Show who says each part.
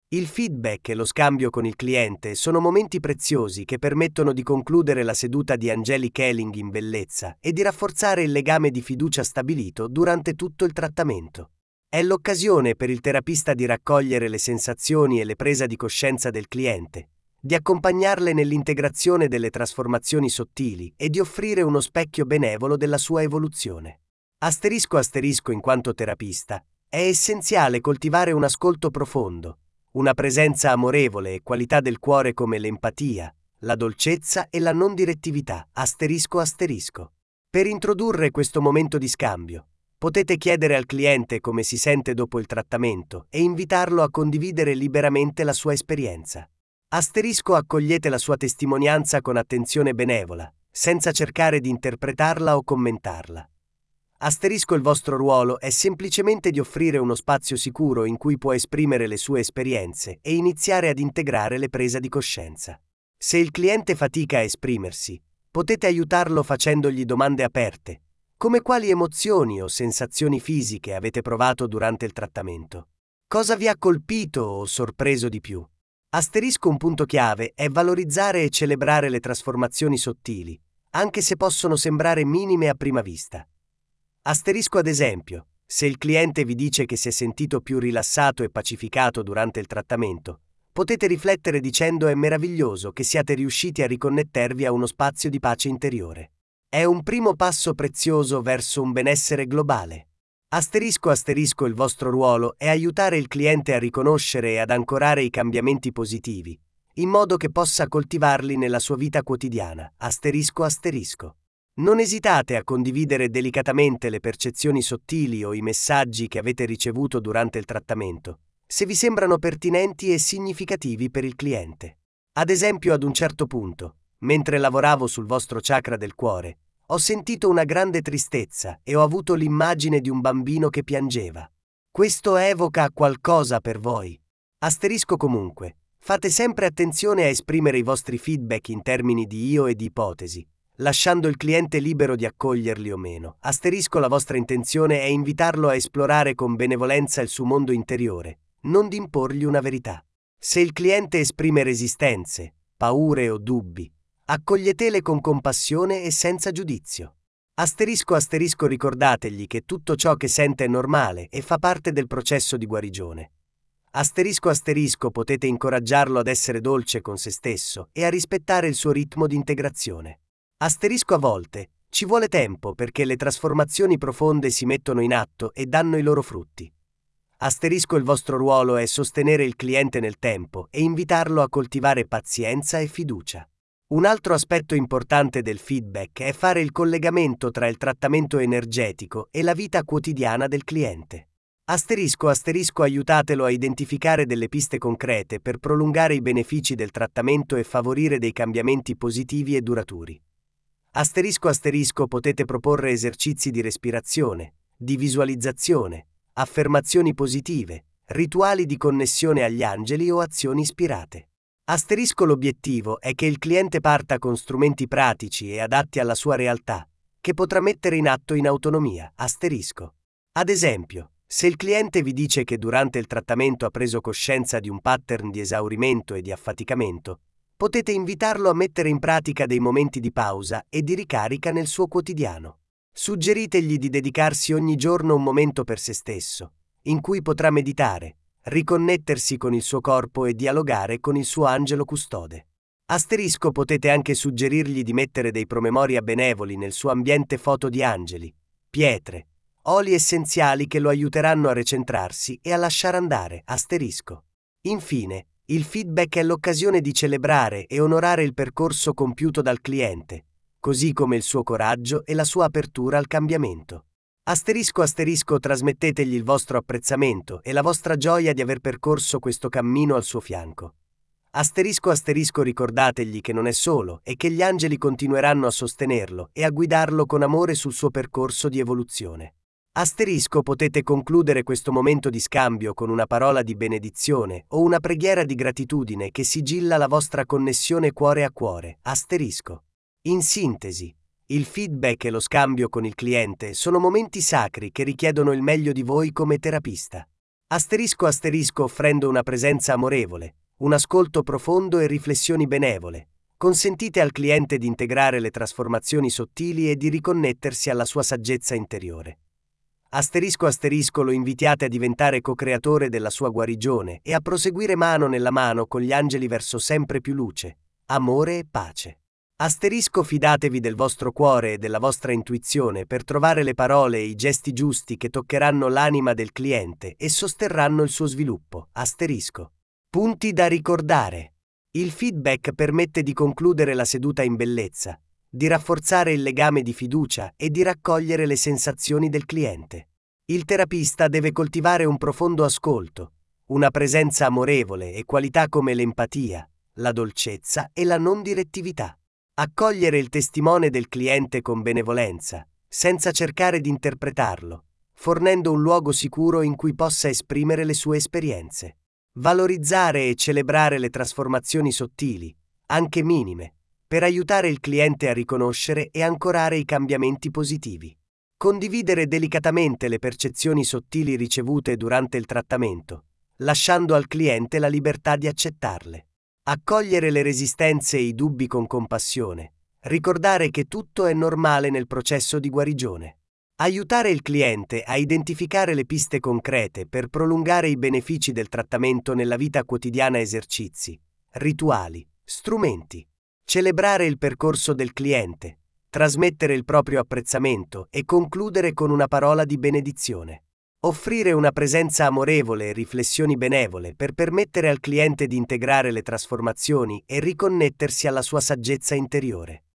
Speaker 1: Il feedback e lo scambio con il cliente sono momenti preziosi che permettono di concludere la seduta di Angelic Healing in bellezza e di rafforzare il legame di fiducia stabilito durante tutto il trattamento. È l'occasione per il terapista di raccogliere le sensazioni e le presa di coscienza del cliente, di accompagnarle nell'integrazione delle trasformazioni sottili e di offrire uno specchio benevolo della sua evoluzione. Asterisco in quanto terapista, è essenziale coltivare un ascolto profondo, una presenza amorevole e qualità del cuore come l'empatia, la dolcezza e la non direttività. Per introdurre questo momento di scambio, potete chiedere al cliente come si sente dopo il trattamento e invitarlo a condividere liberamente la sua esperienza. Accogliete la sua testimonianza con attenzione benevola, senza cercare di interpretarla o commentarla. Il vostro ruolo è semplicemente di offrire uno spazio sicuro in cui può esprimere le sue esperienze e iniziare ad integrare le prese di coscienza. Se il cliente fatica a esprimersi, potete aiutarlo facendogli domande aperte, come quali emozioni o sensazioni fisiche avete provato durante il trattamento. Cosa vi ha colpito o sorpreso di più? Un punto chiave è valorizzare e celebrare le trasformazioni sottili, anche se possono sembrare minime a prima vista. Ad esempio, se il cliente vi dice che si è sentito più rilassato e pacificato durante il trattamento, potete riflettere dicendo: è meraviglioso che siate riusciti a riconnettervi a uno spazio di pace interiore. È un primo passo prezioso verso un benessere globale. Il vostro ruolo è aiutare il cliente a riconoscere e ad ancorare i cambiamenti positivi, in modo che possa coltivarli nella sua vita quotidiana. Non esitate a condividere delicatamente le percezioni sottili o i messaggi che avete ricevuto durante il trattamento, se vi sembrano pertinenti e significativi per il cliente. Ad esempio, ad un certo punto, mentre lavoravo sul vostro chakra del cuore, ho sentito una grande tristezza e ho avuto l'immagine di un bambino che piangeva. Questo evoca qualcosa per voi. Comunque, fate sempre attenzione a esprimere i vostri feedback in termini di io e di ipotesi, lasciando il cliente libero di accoglierli o meno. La vostra intenzione è invitarlo a esplorare con benevolenza il suo mondo interiore, non di imporgli una verità. Se il cliente esprime resistenze, paure o dubbi, accoglietele con compassione e senza giudizio. Ricordategli che tutto ciò che sente è normale e fa parte del processo di guarigione. Potete incoraggiarlo ad essere dolce con se stesso e a rispettare il suo ritmo di integrazione. A volte, ci vuole tempo perché le trasformazioni profonde si mettono in atto e danno i loro frutti. Il vostro ruolo è sostenere il cliente nel tempo e invitarlo a coltivare pazienza e fiducia. Un altro aspetto importante del feedback è fare il collegamento tra il trattamento energetico e la vita quotidiana del cliente. Aiutatelo a identificare delle piste concrete per prolungare i benefici del trattamento e favorire dei cambiamenti positivi e duraturi. Potete proporre esercizi di respirazione, di visualizzazione, affermazioni positive, rituali di connessione agli angeli o azioni ispirate. L'obiettivo è che il cliente parta con strumenti pratici e adatti alla sua realtà, che potrà mettere in atto in autonomia. Ad esempio, se il cliente vi dice che durante il trattamento ha preso coscienza di un pattern di esaurimento e di affaticamento, potete invitarlo a mettere in pratica dei momenti di pausa e di ricarica nel suo quotidiano. Suggeritegli di dedicarsi ogni giorno un momento per se stesso, in cui potrà meditare, riconnettersi con il suo corpo e dialogare con il suo angelo custode. Potete anche suggerirgli di mettere dei promemoria benevoli nel suo ambiente, foto di angeli, pietre, oli essenziali che lo aiuteranno a recentrarsi e a lasciare andare. Infine, il feedback è l'occasione di celebrare e onorare il percorso compiuto dal cliente, così come il suo coraggio e la sua apertura al cambiamento. Trasmettetegli il vostro apprezzamento e la vostra gioia di aver percorso questo cammino al suo fianco. Ricordategli che non è solo e che gli angeli continueranno a sostenerlo e a guidarlo con amore sul suo percorso di evoluzione. Potete concludere questo momento di scambio con una parola di benedizione o una preghiera di gratitudine che sigilla la vostra connessione cuore a cuore. In sintesi, il feedback e lo scambio con il cliente sono momenti sacri che richiedono il meglio di voi come terapista. Offrendo una presenza amorevole, un ascolto profondo e riflessioni benevole, consentite al cliente di integrare le trasformazioni sottili e di riconnettersi alla sua saggezza interiore. Lo invitiate a diventare co-creatore della sua guarigione e a proseguire mano nella mano con gli angeli verso sempre più luce, amore e pace. Fidatevi del vostro cuore e della vostra intuizione per trovare le parole e i gesti giusti che toccheranno l'anima del cliente e sosterranno il suo sviluppo. Punti da ricordare. Il feedback permette di concludere la seduta in bellezza, di rafforzare il legame di fiducia e di raccogliere le sensazioni del cliente. Il terapista deve coltivare un profondo ascolto, una presenza amorevole e qualità come l'empatia, la dolcezza e la non direttività. Accogliere il testimone del cliente con benevolenza, senza cercare di interpretarlo, fornendo un luogo sicuro in cui possa esprimere le sue esperienze. Valorizzare e celebrare le trasformazioni sottili, anche minime, per aiutare il cliente a riconoscere e ancorare i cambiamenti positivi. Condividere delicatamente le percezioni sottili ricevute durante il trattamento, lasciando al cliente la libertà di accettarle. Accogliere le resistenze e i dubbi con compassione, ricordare che tutto è normale nel processo di guarigione. Aiutare il cliente a identificare le piste concrete per prolungare i benefici del trattamento nella vita quotidiana, esercizi, rituali, strumenti. Celebrare il percorso del cliente, trasmettere il proprio apprezzamento e concludere con una parola di benedizione. Offrire una presenza amorevole e riflessioni benevole per permettere al cliente di integrare le trasformazioni e riconnettersi alla sua saggezza interiore.